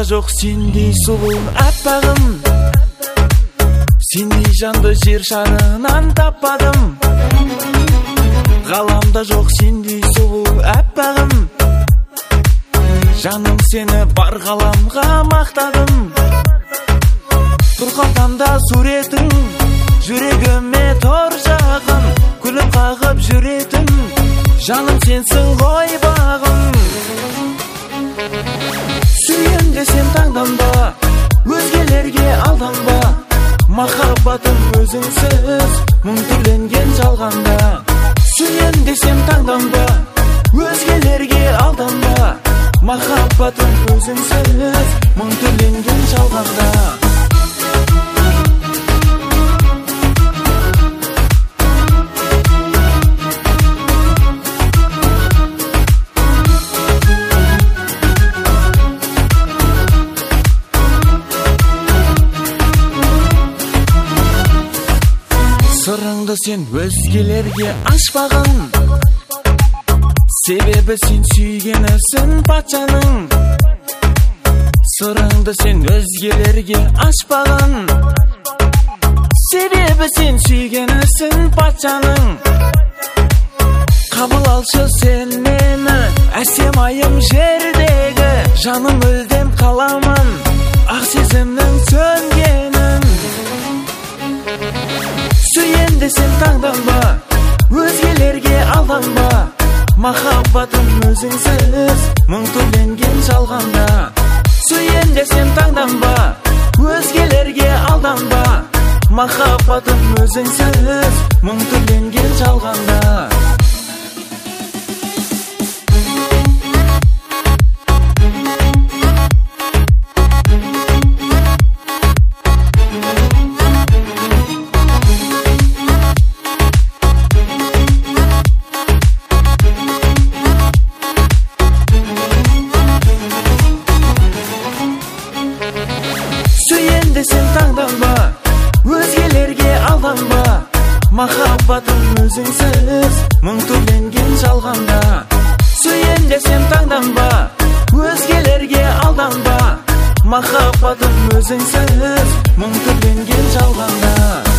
Ғаламда жоқ сендей сұлу аппағым, сендей жанды жер шарынан таппадым. Ғаламда жоқ сендей сұлу аппағым, жаным сені бар ғаламға мақтадым. Тұрқатамда суретің, жүрегіме тор жағын, күліп қағып жүретін, жаным сенсің ғой бағым. Сүйем десем таңданба, өзгелерге алданба, махаббатым өзіңсіз мұң түрленген жалғанда. Сүйем десем таңданба, өзгелерге алданба, махаббатым өзіңсіз мұң түрленген жалғанда. Сырыңды сен өзгелерге ашпағын, себебі сен сүйгенісің патшаның. Сырыңды сен өзгелерге ашпағын, себебі сен сүйгенісің патшаның. Қабыл алшы сен мені, әсем айым жердегі, жаным өлдем қаламын, ақ сезімнің сөнгенін. Сүйем десем таңданба, өзгелерге алданба, махаббатым өзіңсіз мұң түрленген жалғанда. Сүйем десем таңданба, өзгелерге алданба, махаббатым өзіңсіз мұң түрленген жалғанда. Сүйем десем таңданба, өзгелерге алданба, махаббатым өзіңсіз мұң түрленген жалғанда. Сүйем десем таңданба, өзгелерге алданба, махаббатым өзіңсіз мұң түрленген жалғанда.